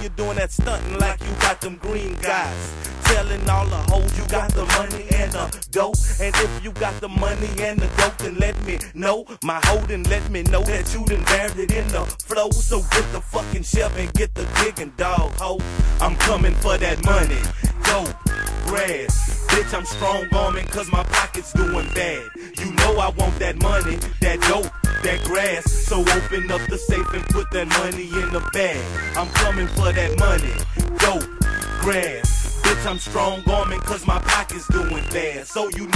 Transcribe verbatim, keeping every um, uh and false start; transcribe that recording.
you doing that stunting like you got them green guys. Telling all the hoes you got the money and the dope. And if you got the money and the dope, then let me know. My hoe, then let me know that you done buried it in the flow. So get the fucking shelf and get the digging, dog, ho. I'm coming for that money. Dope, grass. Bitch, I'm strong arming cause my pocket's doing bad. You know I want that money, that dope, that grass. So open up the safe and put that money in the bag. I'm coming for that money, dope, grass. Bitch, I'm strong arming cause my pocket's doing bad. So you